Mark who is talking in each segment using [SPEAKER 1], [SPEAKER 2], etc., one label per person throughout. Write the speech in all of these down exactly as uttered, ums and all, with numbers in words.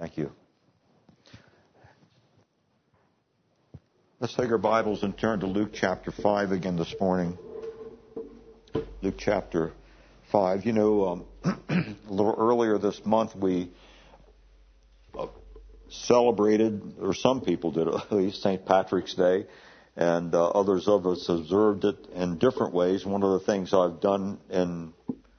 [SPEAKER 1] Thank you. Let's take our Bibles and turn to Luke chapter five again this morning. Luke chapter five. You know, um, a little earlier this month we uh, celebrated, or some people did at least, Saint Patrick's Day, and uh, others of us observed it in different ways. One of the things I've done in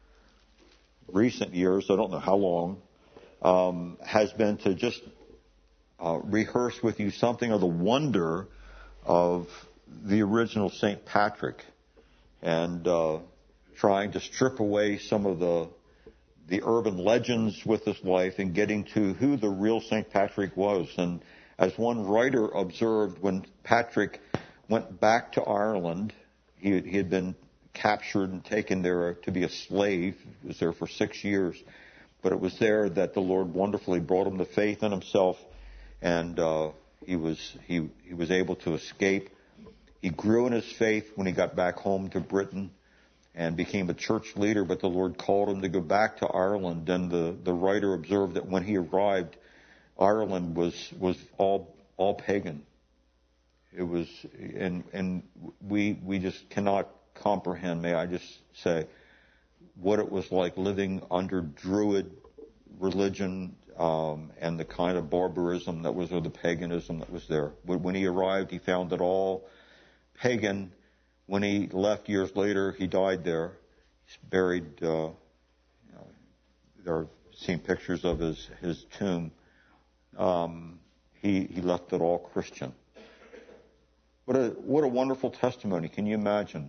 [SPEAKER 1] recent years, I don't know how long, um, has been to just uh, rehearse with you something of the wonder of the original Saint Patrick, and uh, trying to strip away some of the the urban legends with his life and getting to who the real Saint Patrick was. And as one writer observed, when Patrick went back to Ireland, he, he had been captured and taken there to be a slave. He was there for six years. But it was there that the Lord wonderfully brought him to faith in himself, and uh, he was he he was able to escape. He grew in his faith when he got back home to Britain and became a church leader, but the Lord called him to go back to Ireland. And the, the writer observed that when he arrived, Ireland was was all all pagan. It was, and and we we just cannot comprehend, may I just say, what it was like living under Druid religion, um, and the kind of barbarism that was, or the paganism that was there. When he arrived, he found it all pagan. When he left years later, he died there. He's buried, uh, you know, there are seen pictures of his, his tomb. Um, he, he left it all Christian. What a, what a wonderful testimony. Can you imagine?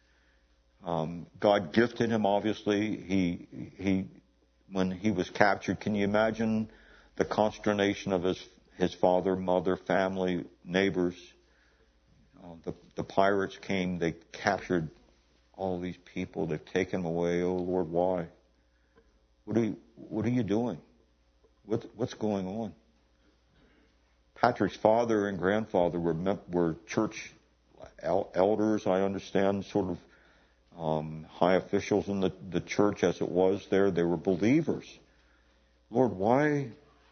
[SPEAKER 1] Um, God gifted him, obviously. He, he, when he was captured, can you imagine the consternation of his, his father, mother, family, neighbors? Uh, the, the pirates came, they captured all these people, they've taken them away. Oh Lord, why? What are you, what are you doing? What, what's going on? Patrick's father and grandfather were, were church elders, I understand, sort of Um, high officials in the, the church as it was there. They were believers. Lord, why,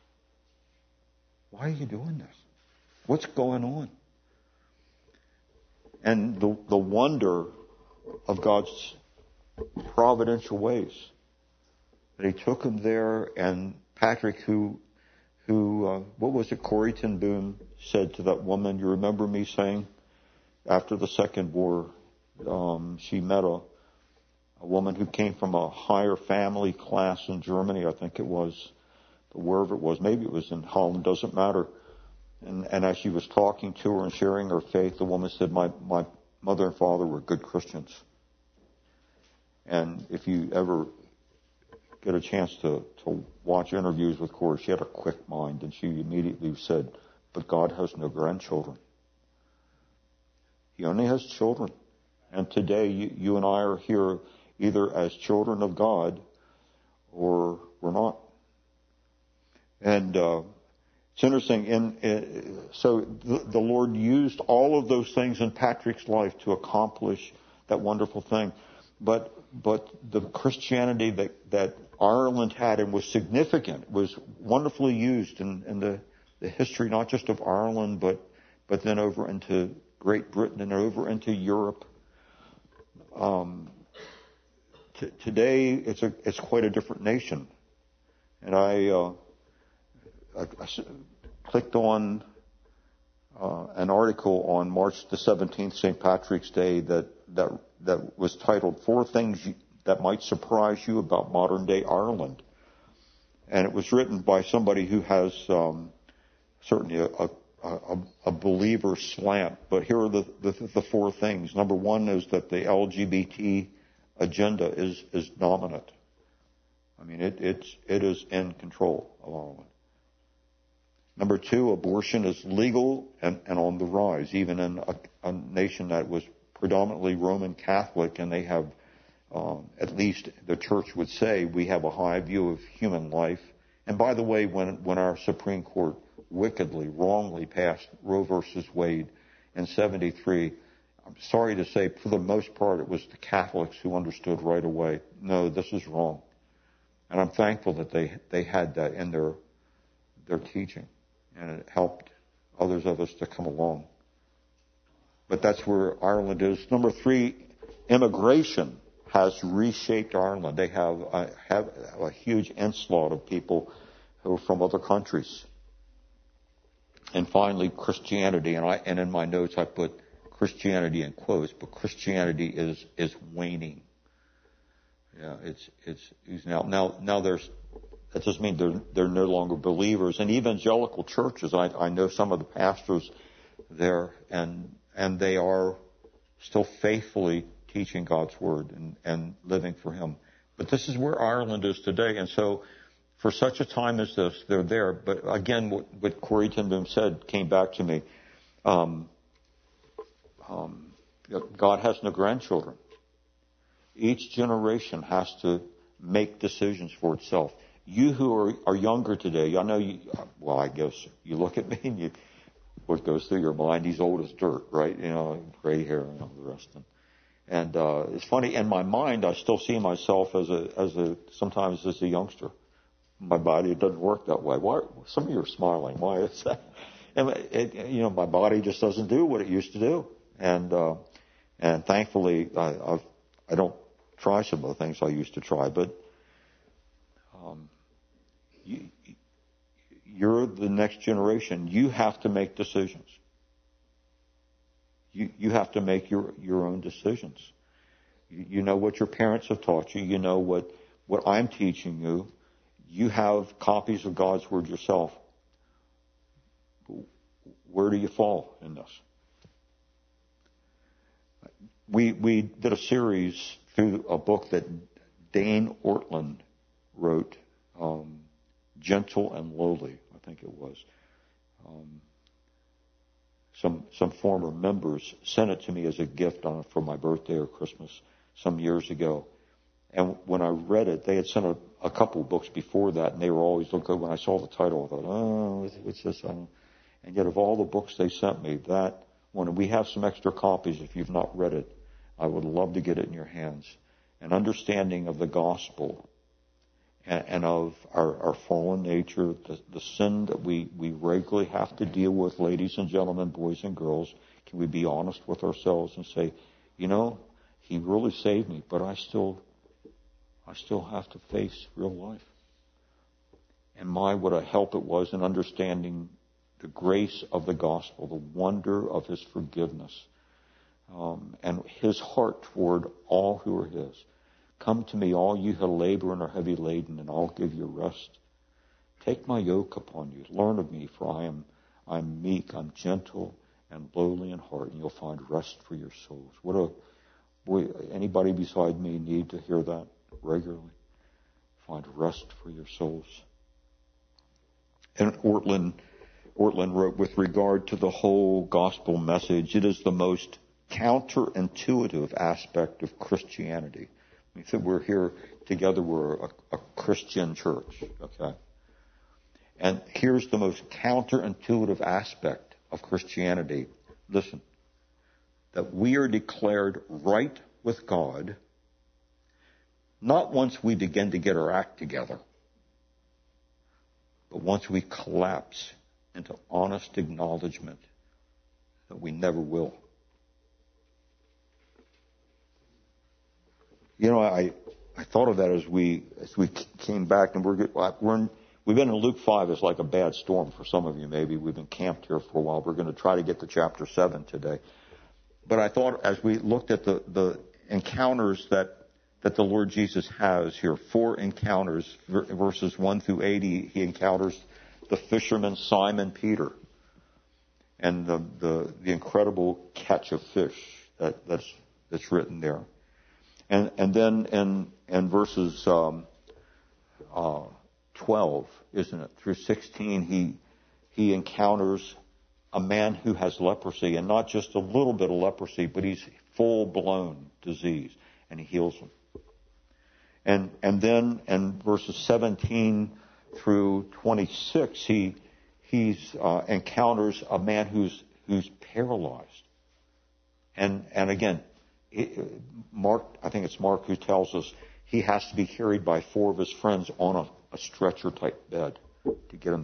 [SPEAKER 1] why are you doing this? What's going on? And the, the wonder of God's providential ways. That he took him there, and Patrick, who, who, uh, what was it Corrie ten Boom said to that woman, you remember me saying, after the Second War, Um, she met a, a woman who came from a higher family class in Germany, I think it was, but wherever it was, maybe it was in Holland, doesn't matter. And, and as she was talking to her and sharing her faith, the woman said, my, my mother and father were good Christians. And if you ever get a chance to, to watch interviews with Corrie, she had a quick mind, and she immediately said, but God has no grandchildren. He only has children. And today, you, you and I are here either as children of God or we're not. And uh, it's interesting. In, in, so the, the Lord used all of those things in Patrick's life to accomplish that wonderful thing. But but the Christianity that, that Ireland had and was significant, was wonderfully used in, in the, the history not just of Ireland, but but then over into Great Britain and over into Europe. Um, t- today, it's a it's quite a different nation, and I, uh, I, I clicked on uh, an article on March the seventeenth, Saint Patrick's Day, that that that was titled "Four Things You, That Might Surprise You About Modern Day Ireland," and it was written by somebody who has um, certainly a, a A, a believer slant, but here are the, the the four things. Number one is that the L G B T agenda is is dominant. I mean, it it's it is in control of Ireland. Number two, abortion is legal and, and on the rise, even in a, a nation that was predominantly Roman Catholic, and they have, um, at least the church would say, we have a high view of human life. And by the way, when when our Supreme Court wickedly, wrongly passed Roe versus Wade in seventy-three, I'm sorry to say, for the most part, it was the Catholics who understood right away, no, this is wrong. And I'm thankful that they they had that in their their teaching, and it helped others of us to come along. But that's where Ireland is. Number three, immigration has reshaped Ireland. They have a, have a huge onslaught of people who are from other countries. And finally, Christianity. And I and in my notes I put Christianity in quotes, but Christianity is is waning. Yeah, it's it's, it's now now now there's that doesn't mean they're they're no longer believers. And evangelical churches, I I know some of the pastors there, and and they are still faithfully teaching God's word and, and living for Him. But this is where Ireland is today. And so for such a time as this, they're there. But again, what, what Corrie ten Boom said came back to me. Um, um, God has no grandchildren. Each generation has to make decisions for itself. You who are, are younger today, I know you, well, I guess you look at me and you, what goes through your mind, he's old as dirt, right? You know, gray hair and all the rest of them. And uh, it's funny, in my mind, I still see myself as a, as a, sometimes as a youngster. My body, it doesn't work that way. Why? Some of you are smiling. Why is that? And it, you know, my body just doesn't do what it used to do. And uh, and thankfully, I, I've, I don't try some of the things I used to try. But um, you, you're the next generation. You have to make decisions. You, you have to make your, your own decisions. You, you know what your parents have taught you. You know what, what I'm teaching you. You have copies of God's Word yourself. Where do you fall in this? We, we did a series through a book that Dane Ortlund wrote, um, Gentle and Lowly, I think it was. Um, Some some former members sent it to me as a gift on for my birthday or Christmas some years ago. And when I read it, they had sent a, a couple of books before that, and they were always looking. When I saw the title, I thought, oh, what's this? I don't. And yet, of all the books they sent me, that one, we have some extra copies if you've not read it. I would love to get it in your hands. An understanding of the gospel and, and of our, our fallen nature, the, the sin that we, we regularly have to deal with, ladies and gentlemen, boys and girls. Can we be honest with ourselves and say, you know, He really saved me, but I still, I still have to face real life. And my, what a help it was in understanding the grace of the gospel, the wonder of His forgiveness, um, and His heart toward all who are His. Come to me, all you who labor and are heavy laden, and I'll give you rest. Take my yoke upon you. Learn of me, for I am I'm meek, I'm gentle, and lowly in heart, and you'll find rest for your souls. What a boy! Anybody beside me need to hear that regularly. Find rest for your souls. And Ortlund, Ortlund wrote, with regard to the whole gospel message, it is the most counterintuitive aspect of Christianity. We said we're here together, we're a, a Christian church, okay? And here's the most counterintuitive aspect of Christianity. Listen, that we are declared right with God, not once we begin to get our act together, but once we collapse into honest acknowledgement that we never will. You know, I I thought of that as we as we came back, and we're we're in, we've been in Luke five. It's like a bad storm for some of you. Maybe we've been camped here for a while. We're going to try to get to chapter seven today. But I thought as we looked at the the encounters that that the Lord Jesus has here, four encounters, verses one through eight. He, he encounters the fisherman Simon Peter, and the the, the incredible catch of fish that, that's that's written there. And and then in in verses um, uh, twelve, isn't it, through sixteen, he he encounters a man who has leprosy, and not just a little bit of leprosy, but he's full blown disease, and he heals him. And and then in verses seventeen through twenty-six, he he's uh, encounters a man who's who's paralyzed, and and again. Mark, I think it's Mark who tells us he has to be carried by four of his friends on a, a stretcher-type bed to get him there.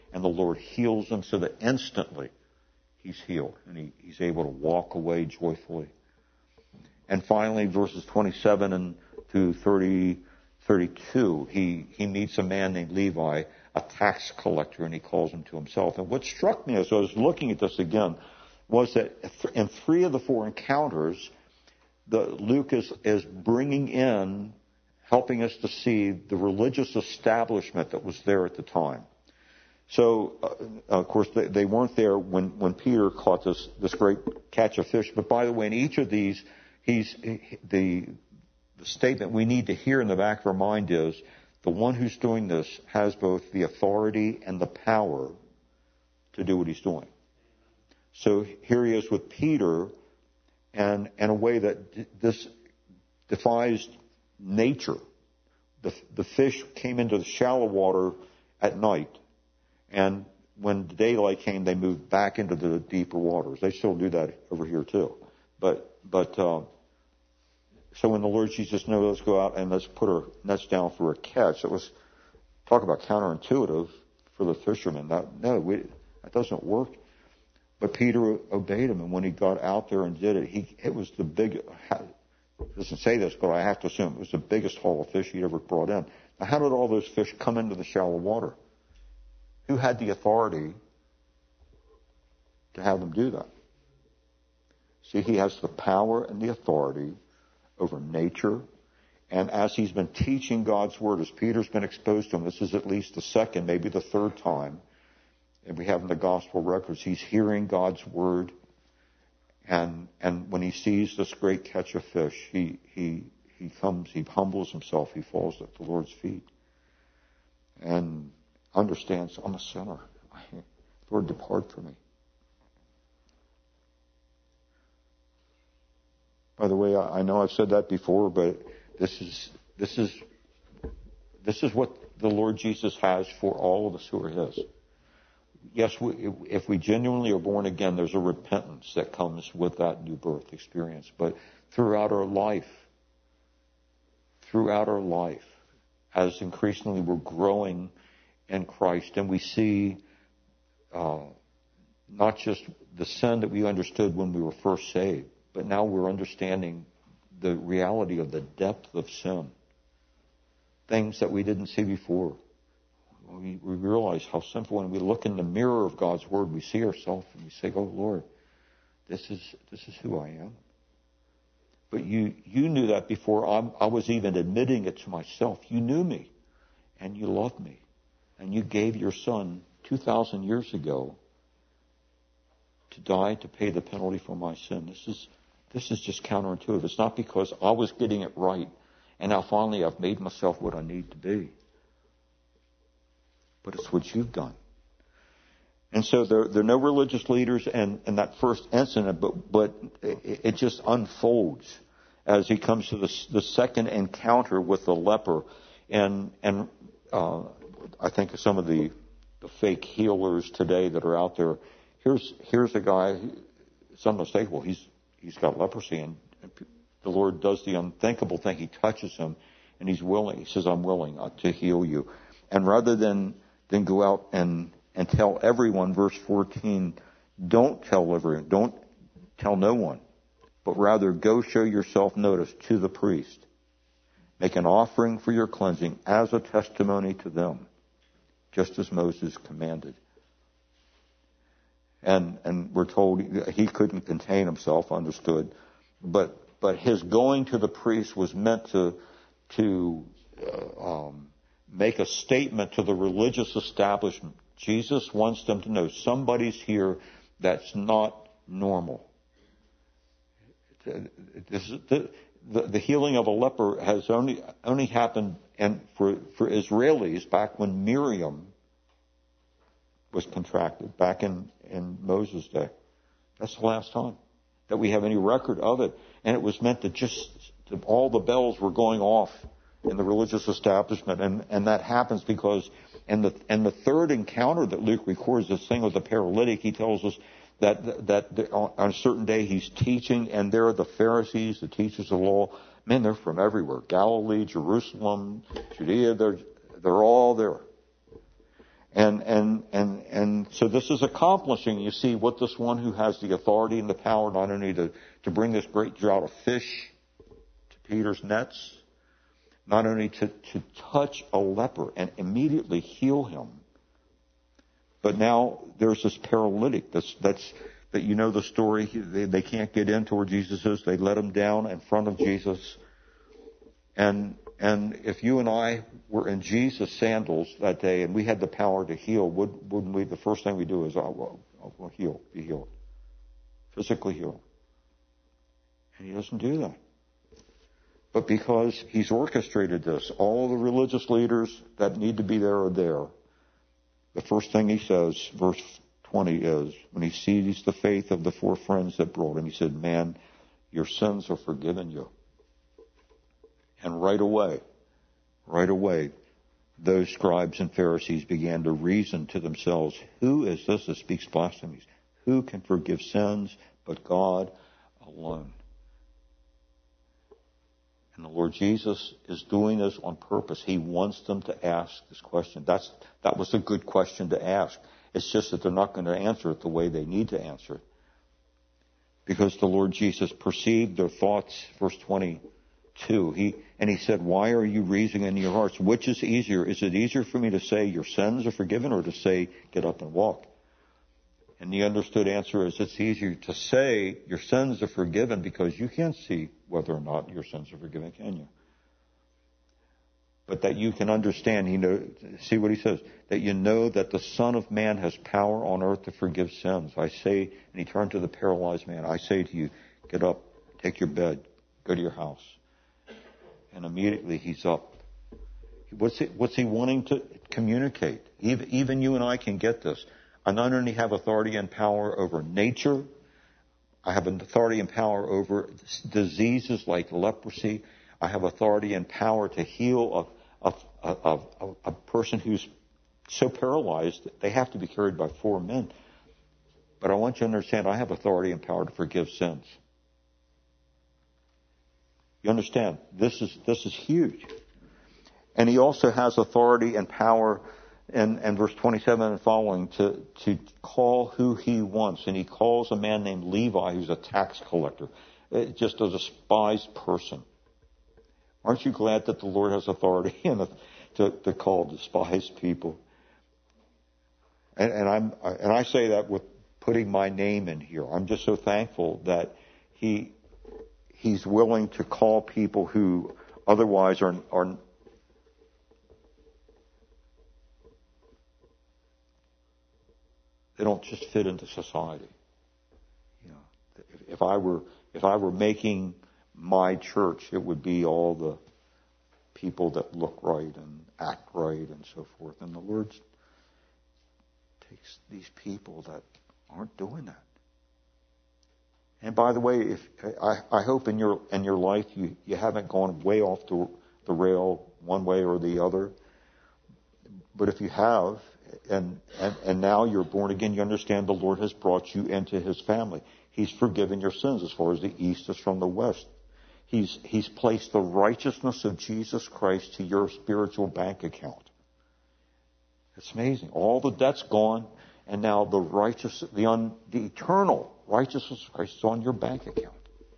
[SPEAKER 1] and the Lord heals him so that instantly he's healed and he, he's able to walk away joyfully. And finally, verses twenty-seven and to thirty, thirty-two, he, he meets a man named Levi, a tax collector, and he calls him to himself. And what struck me as I was looking at this again was that in three of the four encounters, the, Luke is, is bringing in, helping us to see the religious establishment that was there at the time. So, uh, of course, they, they weren't there when, when Peter caught this, this great catch of fish. But by the way, in each of these, he's the, the statement we need to hear in the back of our mind is, the one who's doing this has both the authority and the power to do what he's doing. So here he is with Peter, and in a way that d- this defies nature. The, the fish came into the shallow water at night, and when the daylight came, they moved back into the deeper waters. They still do that over here too. But but uh, so when the Lord Jesus knew, let's go out and let's put our nets down for a catch, it was, talk about counterintuitive for the fishermen. That, no, we, that doesn't work. But Peter obeyed him, and when he got out there and did it, he it was the big. It doesn't say this, but I have to assume it was the biggest haul of fish he'd ever brought in. Now, how did all those fish come into the shallow water? Who had the authority to have them do that? See, he has the power and the authority over nature. And as he's been teaching God's word, as Peter's been exposed to him, this is at least the second, maybe the third time, and we have in the gospel records, he's hearing God's word. And and when he sees this great catch of fish, he he he comes, he humbles himself, he falls at the Lord's feet, and understands, I'm a sinner. Lord, depart from me. By the way, I know I've said that before, but this is this is this is what the Lord Jesus has for all of us who are his. Yes, we, if we genuinely are born again, there's a repentance that comes with that new birth experience. But throughout our life, throughout our life, as increasingly we're growing in Christ, and we see uh, not just the sin that we understood when we were first saved, but now we're understanding the reality of the depth of sin, things that we didn't see before. We, we realize how sinful. When we look in the mirror of God's word, we see ourselves and we say, "Oh Lord, this is this is who I am." But you you knew that before I'm, I was even admitting it to myself. You knew me, and you loved me, and you gave your Son two thousand years ago to die to pay the penalty for my sin. This is this is just counterintuitive. It's not because I was getting it right, and now finally I've made myself what I need to be. But it's what you've done. And so there, there are no religious leaders in, in that first incident, but, but it, it just unfolds as he comes to the, the second encounter with the leper. And, and uh, I think of some of the, the fake healers today that are out there. Here's, here's a guy, it's unmistakable, he's, he's got leprosy, and the Lord does the unthinkable thing. He touches him, and he's willing. He says, I'm willing to heal you. And rather than Then go out and, and tell everyone, verse fourteen, don't tell everyone, don't tell no one, but rather go show yourself, notice, to the priest. Make an offering for your cleansing as a testimony to them, just as Moses commanded. And and we're told he couldn't contain himself, understood, but but his going to the priest was meant to to uh, um, make a statement to the religious establishment. Jesus wants them to know somebody's here that's not normal. This, the, the, the healing of a leper has only only happened and for, for Israelis back when Miriam was contracted, back in, in Moses' day. That's the last time that we have any record of it. And it was meant to just, to, all the bells were going off in the religious establishment, and, and that happens because in the in the third encounter that Luke records, this thing with the paralytic, he tells us that that, that on a certain day he's teaching, and there are the Pharisees, the teachers of the law. Men, they're from everywhere: Galilee, Jerusalem, Judea. They're they're all there, And, and, and, and so this is accomplishing, you see, what this one who has the authority and the power not only to, to bring this great drought of fish to Peter's nets, not only to, to touch a leper and immediately heal him, but now there's this paralytic that's, that's, that you know the story. They, they can't get in to where Jesus is. They let him down in front of Jesus. And, and if you and I were in Jesus' sandals that day and we had the power to heal, would, wouldn't we, the first thing we do is, oh, well, oh, well, heal, be healed. Physically heal. And he doesn't do that. But because he's orchestrated this, all the religious leaders that need to be there are there. The first thing he says, verse twenty is, when he sees the faith of the four friends that brought him, he said, man, your sins are forgiven you. And right away, right away, those scribes and Pharisees began to reason to themselves, who is this that speaks blasphemies? Who can forgive sins but God alone? And the Lord Jesus is doing this on purpose. He wants them to ask this question. That's, that was a good question to ask. It's just that they're not going to answer it the way they need to answer it. Because the Lord Jesus perceived their thoughts, verse twenty-two. He, and he said, why are you reasoning in your hearts? Which is easier? Is it easier for me to say your sins are forgiven or to say get up and walk? And the understood answer is it's easier to say your sins are forgiven because you can't see whether or not your sins are forgiven, can you? But that you can understand, he know, see what he says, that you know that the Son of Man has power on earth to forgive sins. I say, and he turned to the paralyzed man, I say to you, get up, take your bed, go to your house. And immediately he's up. What's he, what's he wanting to communicate? Even, even you and I can get this. I not only have authority and power over nature, I have an authority and power over diseases like leprosy. I have authority and power to heal a, a, a, a, a person who's so paralyzed that they have to be carried by four men. But I want you to understand, I have authority and power to forgive sins. You understand? This is, this is huge. And he also has authority and power and, and verse twenty-seven and following to, to call who he wants. And he calls a man named Levi who's a tax collector, just a despised person. Aren't you glad that the Lord has authority and to, to call despised people? And, and I'm and I say that with putting my name in here. I'm just so thankful that he he's willing to call people who otherwise are are they don't just fit into society. You know, if, if I were if I were making my church, it would be all the people that look right and act right and so forth. And the Lord takes these people that aren't doing that. And by the way, if I, I hope in your in your life you, you haven't gone way off the, the rail one way or the other. But if you have, and, and and now you're born again, you understand the Lord has brought you into his family. He's forgiven your sins as far as the east is from the west. He's he's placed the righteousness of Jesus Christ to your spiritual bank account. It's amazing. All the debt's gone, and now the righteous, the un, the eternal righteousness of Christ is on your bank account.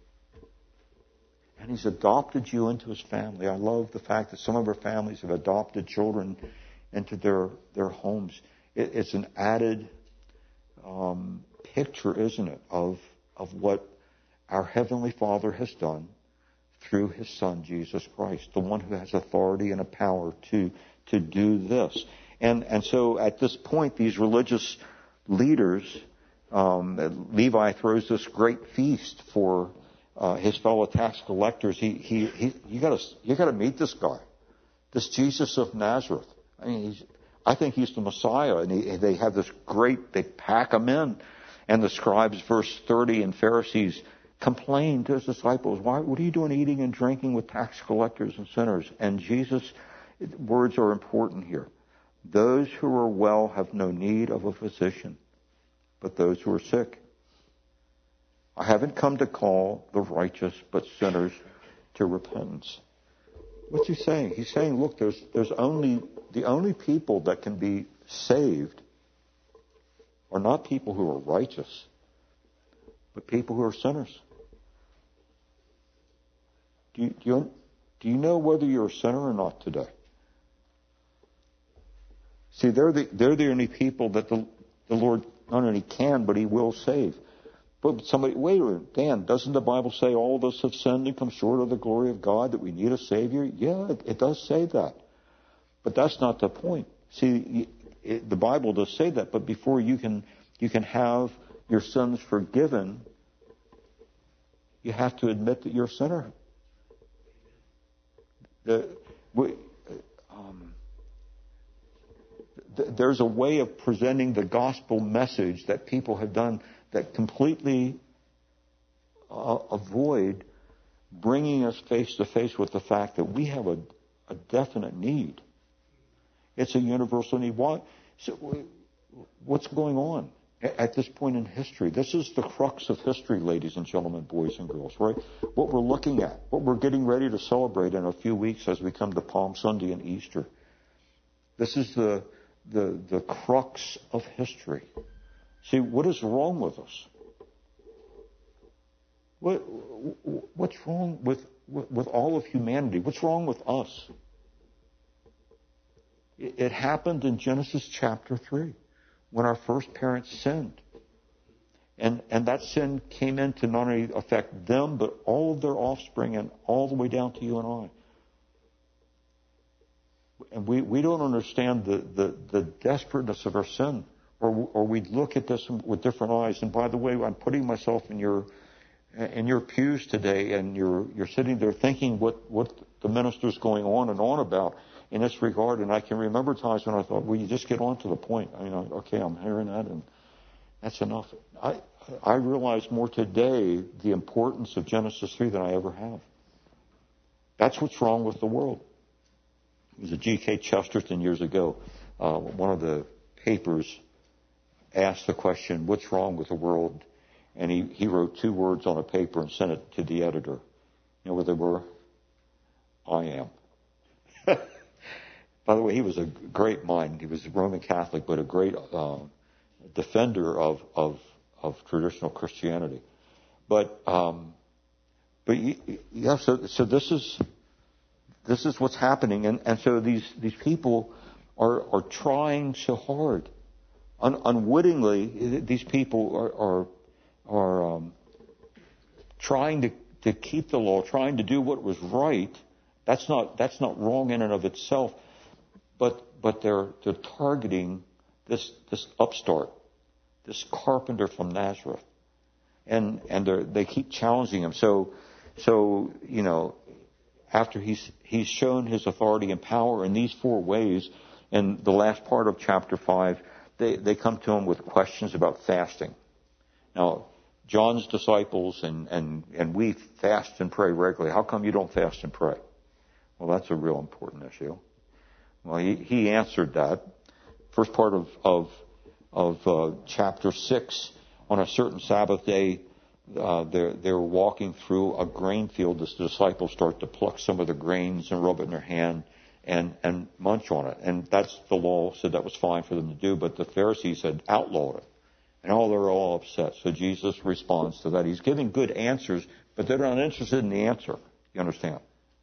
[SPEAKER 1] And he's adopted you into his family. I love the fact that some of our families have adopted children into their their homes. It, it's an added um, picture, isn't it, of of what our Heavenly Father has done through his Son, Jesus Christ, the one who has authority and a power to to do this. And and so at this point, these religious leaders, um, Levi throws this great feast for uh, his fellow tax collectors. He he, he you got to you got to meet this guy, this Jesus of Nazareth. I mean, he's, I think he's the Messiah. And he, they have this great, they pack him in, and the scribes, verse thirty, and Pharisees complained to his disciples, "Why? What are you doing, eating and drinking with tax collectors and sinners?" And Jesus' words are important here. Those who are well have no need of a physician, but those who are sick. I haven't come to call the righteous, but sinners to repentance. what's he saying? He's saying, look, there's there's only the only people that can be saved are not people who are righteous, but people who are sinners. Do you, do you, do you know whether you're a sinner or not today? See, they're the, they're the only people that the, the Lord not only can, but He will save. But somebody, wait a minute, Dan, doesn't the Bible say all of us have sinned and come short of the glory of God, that we need a Savior? Yeah, it, it does say that. But that's not the point. See, it, the Bible does say that, but before you can you can have your sins forgiven, you have to admit that you're a sinner. The, we, um, th- there's a way of presenting the gospel message that people have done that completely uh, avoid bringing us face to face with the fact that we have a, a definite need. It's a universal need. Why? So, what's going on at this point in history? This is the crux of history, ladies and gentlemen, boys and girls, right? What we're looking at, what we're getting ready to celebrate in a few weeks as we come to Palm Sunday and Easter. This is the the the crux of history. See, what is wrong with us? What what's wrong with with all of humanity? What's wrong with us? It happened in Genesis chapter three, when our first parents sinned. And and that sin came in to not only affect them, but all of their offspring and all the way down to you and I. And we, we don't understand the, the, the desperateness of our sin. Or, or we look at this with different eyes. And by the way, I'm putting myself in your in your pews today, and you're you're sitting there thinking what, what the minister's going on and on about in this regard. And I can remember times when I thought, well, you just get on to the point. I mean, okay, I'm hearing that, and that's enough. I I realize more today the importance of Genesis three than I ever have. That's what's wrong with the world. It was a G K Chesterton years ago. Uh, one of the papers asked the question, what's wrong with the world? And he, he wrote two words on a paper and sent it to the editor. You know what they were? I am. By the way, he was a great mind. He was a Roman Catholic, but a great uh, defender of, of of traditional Christianity. But um, but yeah, so so this is this is what's happening, and, and so these these people are are trying so hard, Un, unwittingly. These people are are, are um, trying to, to keep the law, trying to do what was right. That's not that's not wrong in and of itself. But but they're they're targeting this this upstart, this carpenter from Nazareth, and and they they keep challenging him. So so you know, after he's he's shown his authority and power in these four ways, in the last part of chapter five, they they come to him with questions about fasting. Now, John's disciples and and and we fast and pray regularly. How come you don't fast and pray? Well, that's a real important issue. Well, he, he answered that. First part of of, of uh, chapter six, on a certain Sabbath day, uh, they're they're walking through a grain field. The disciples start to pluck some of the grains and rub it in their hand and and munch on it. And that's the law said that was fine for them to do, but the Pharisees had outlawed it, and all they're all upset. So Jesus responds to that. He's giving good answers, but they're not interested in the answer. You understand?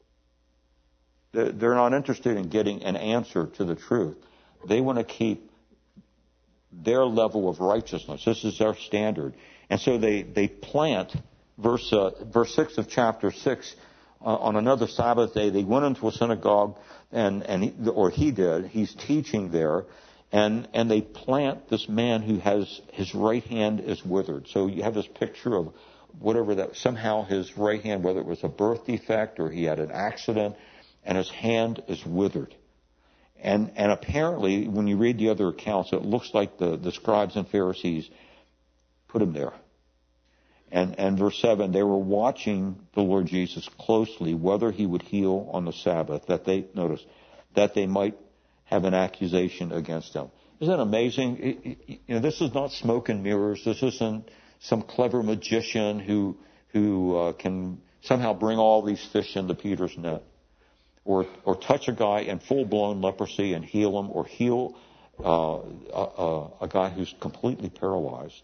[SPEAKER 1] They're not interested in getting an answer to the truth. They want to keep their level of righteousness. This is their standard. And so they, they plant, verse uh, verse six of chapter six, uh, on another Sabbath day, they went into a synagogue, and, and he, or he did, he's teaching there, and, and they plant this man who has, his right hand is withered. So you have this picture of whatever that, somehow his right hand, whether it was a birth defect or he had an accident, and his hand is withered. And and apparently, when you read the other accounts, it looks like the, the scribes and Pharisees put him there. And and verse seven, they were watching the Lord Jesus closely, whether he would heal on the Sabbath, that they, notice, that they might have an accusation against him. Isn't that amazing? It, it, you know, this is not smoke and mirrors. This isn't some clever magician who, who uh, can somehow bring all these fish into Peter's net. or or touch a guy in full-blown leprosy and heal him, or heal uh, a, a, a guy who's completely paralyzed.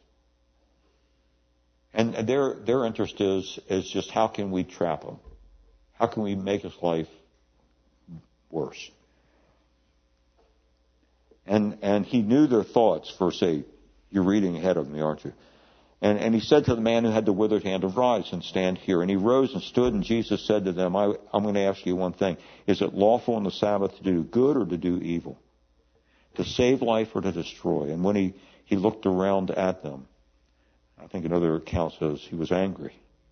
[SPEAKER 1] And their their interest is is just how can we trap him? How can we make his life worse? And and he knew their thoughts. Verse eight. You're reading ahead of me, aren't you? And, and he said to the man who had the withered hand, arise and stand here. And he rose and stood, and Jesus said to them, I, I'm going to ask you one thing. Is it lawful on the Sabbath to do good or to do evil? To save life or to destroy? And when he, he looked around at them, I think another account says he was angry.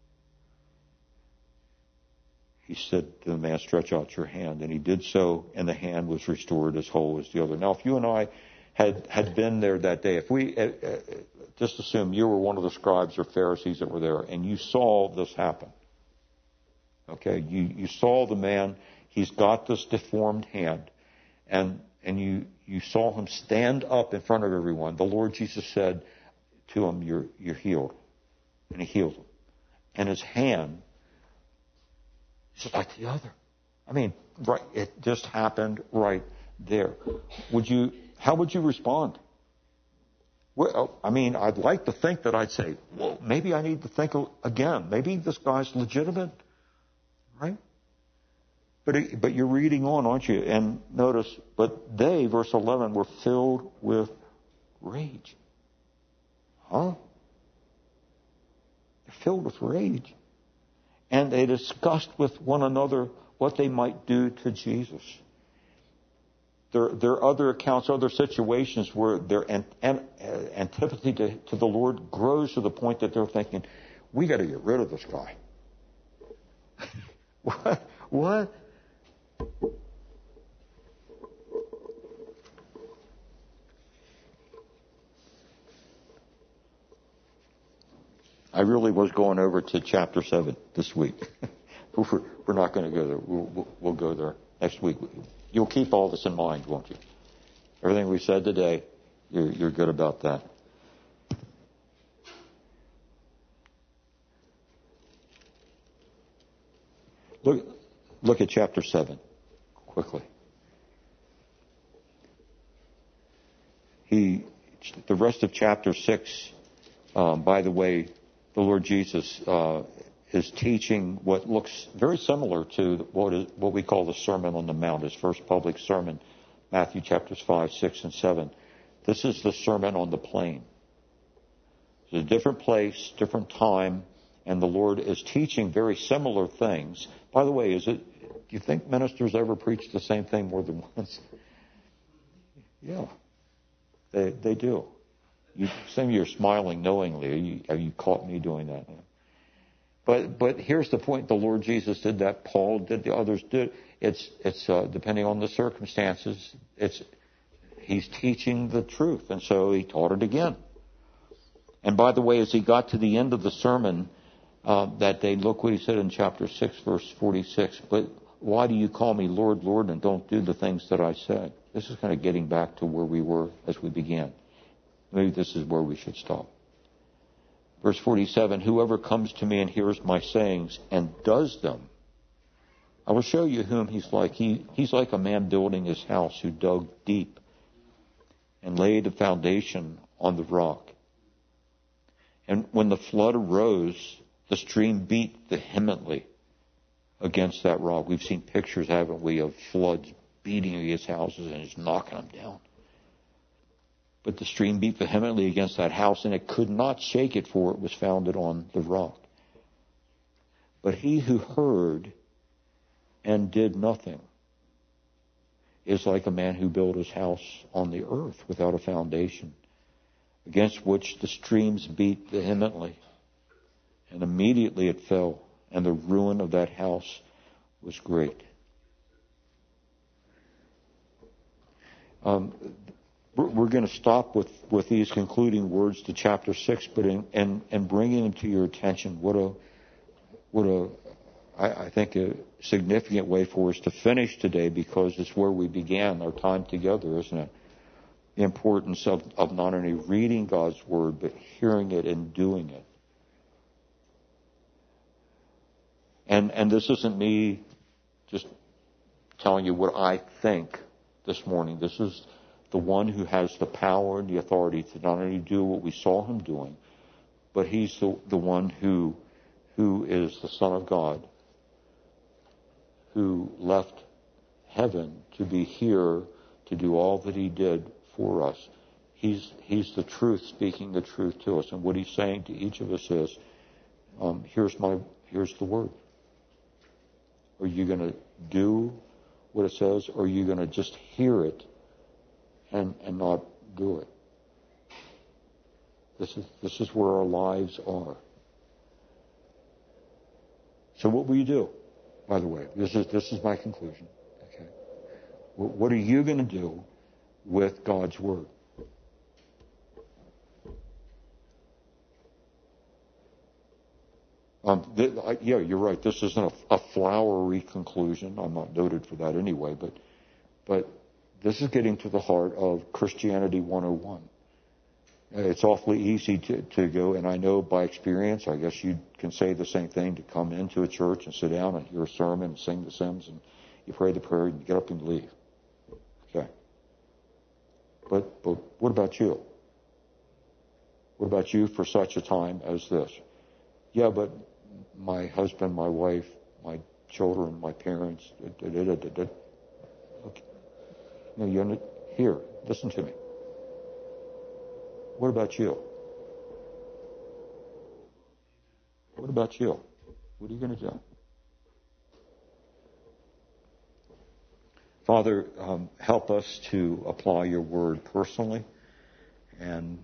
[SPEAKER 1] He said to the man, stretch out your hand. And he did so, and the hand was restored as whole as the other. Now, if you and I had, had been there that day, if we... Uh, uh, just assume you were one of the scribes or Pharisees that were there, and you saw this happen. Okay, you, you saw the man, he's got this deformed hand, and and you, you saw him stand up in front of everyone. The Lord Jesus said to him, you're, you're healed. And he healed him. And his hand is just like the other. I mean, right, it just happened right there. Would you, how would you respond? Well, I mean, I'd like to think that I'd say, well, maybe I need to think again. Maybe this guy's legitimate, right? But it, but you're reading on, aren't you? And notice, but they, verse eleven, were filled with rage. Huh? They're filled with rage. And they discussed with one another what they might do to Jesus. There, there are other accounts, other situations where their an, an, uh, antipathy to, to the Lord grows to the point that they're thinking, we got to get rid of this guy. What? What? I really was going over to chapter seven this week. we're, we're not going to go there. We'll, we'll, we'll go there next week. You'll keep all this in mind, won't you? Everything we said today, you're, you're good about that. Look, look at chapter seven, quickly. He, the rest of chapter six, um, by the way, the Lord Jesus uh, is teaching what looks very similar to what is what we call the Sermon on the Mount, his first public sermon, Matthew chapters five, six, and seven. This is the Sermon on the Plain. It's a different place, different time, and the Lord is teaching very similar things. By the way, is it? Do you think ministers ever preach the same thing more than once? Yeah, they they do. You, some of you are smiling knowingly. You, have you caught me doing that? But but here's the point: the Lord Jesus did that. Paul did. The others did. It's it's uh, depending on the circumstances. It's he's teaching the truth, and so he taught it again. And by the way, as he got to the end of the sermon uh, that day, look what he said in chapter six, verse forty-six. But why do you call me Lord, Lord, and don't do the things that I said? This is kind of getting back to where we were as we began. Maybe this is where we should stop. Verse forty-seven, whoever comes to me and hears my sayings and does them, I will show you whom he's like. He, he's like a man building his house who dug deep and laid a foundation on the rock. And when the flood arose, the stream beat vehemently against that rock. We've seen pictures, haven't we, of floods beating against houses and just knocking them down. But the stream beat vehemently against that house, and it could not shake it, for it was founded on the rock. But he who heard and did nothing is like a man who built his house on the earth without a foundation, against which the streams beat vehemently. And immediately it fell, and the ruin of that house was great. Um, We're going to stop with, with these concluding words to chapter six, but in, and, and bringing them to your attention. What a, what a, I, I think a significant way for us to finish today, because it's where we began our time together, isn't it? The importance of, of not only reading God's Word, but hearing it and doing it. And, and this isn't me just telling you what I think this morning. This is the one who has the power and the authority to not only do what we saw him doing, but he's the, the one who, who is the Son of God, who left heaven to be here to do all that he did for us. He's, he's the truth, speaking the truth to us. And what he's saying to each of us is, um, here's my, here's the word. Are you going to do what it says, or are you going to just hear it and, and not do it? This is, this is where our lives are. So what will you do? By the way, this is, this is my conclusion. Okay. What are you going to do with God's word? Um, th- I, yeah, you're right. This isn't a, a flowery conclusion. I'm not noted for that anyway, but but this is getting to the heart of Christianity one oh one. It's awfully easy to, to go, and I know by experience, I guess you can say the same thing, to come into a church and sit down and hear a sermon and sing the hymns, and you pray the prayer and you get up and leave. Okay. But, but what about you? What about you for such a time as this? Yeah, but my husband, my wife, my children, my parents, da, da, da, da, da. Okay. No, you're not here. Listen to me. What about you? What about you? What are you going to do? Father, um, help us to apply your word personally and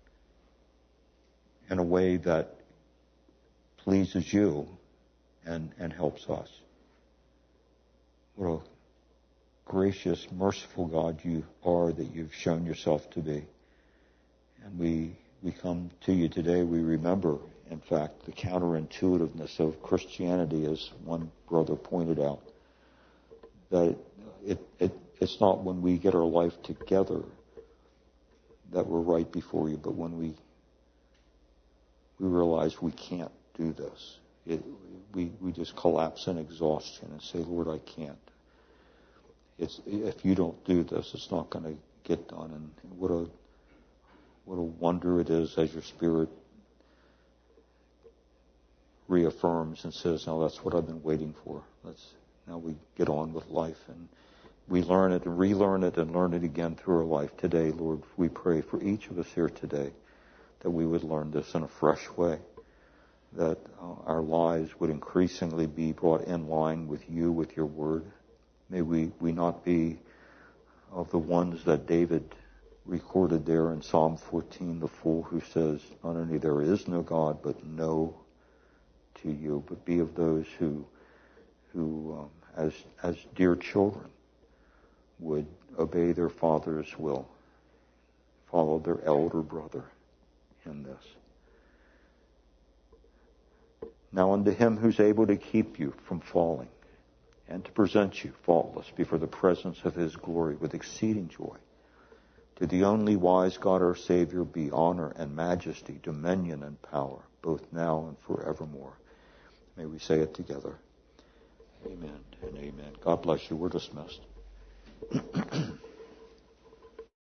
[SPEAKER 1] in a way that pleases you and, and helps us. What a gracious, merciful God you are that you've shown yourself to be. And we we come to you today, we remember, in fact, the counterintuitiveness of Christianity, as one brother pointed out, that it, it it's not when we get our life together that we're right before you, but when we we realize we can't do this. It, we, we just collapse in exhaustion and say, Lord, I can't. It's, if you don't do this, it's not going to get done. And what a what a wonder it is as your Spirit reaffirms and says, now that's what I've been waiting for. Let's now we get on with life, and we learn it and relearn it and learn it again through our life today. Lord, we pray for each of us here today that we would learn this in a fresh way, that uh, our lives would increasingly be brought in line with you, with your word. May we, we not be of the ones that David recorded there in Psalm fourteen, the fool who says, not only there is no God, but no to you, but be of those who, who um, as, as dear children, would obey their father's will, follow their elder brother in this. Now unto him who's able to keep you from falling and to present you faultless before the presence of his glory with exceeding joy, to the only wise God our Savior be honor and majesty, dominion and power, both now and forevermore. May we say it together. Amen and amen. God bless you. We're dismissed.